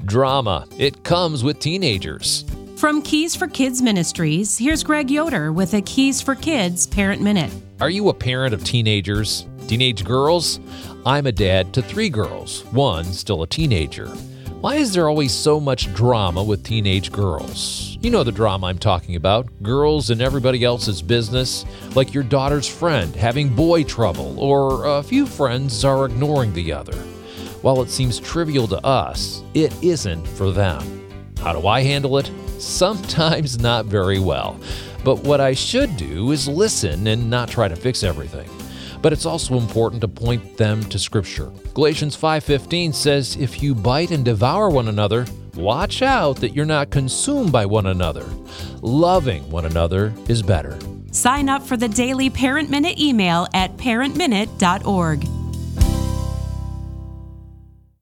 Drama. It comes with teenagers. From Keys for Kids Ministries, here's Greg Yoder with a Keys for Kids Parent Minute. Are you a parent of teenagers? Teenage girls? I'm a dad to 3 girls, one still a teenager. Why is there always so much drama with teenage girls? You know the drama I'm talking about. Girls in everybody else's business, like your daughter's friend having boy trouble, or a few friends are ignoring the other. While it seems trivial to us, it isn't for them. How do I handle it? Sometimes not very well. But what I should do is listen and not try to fix everything. But it's also important to point them to Scripture. Galatians 5:15 says, if you bite and devour one another, watch out that you're not consumed by one another. Loving one another is better. Sign up for the daily Parent Minute email at parentminute.org.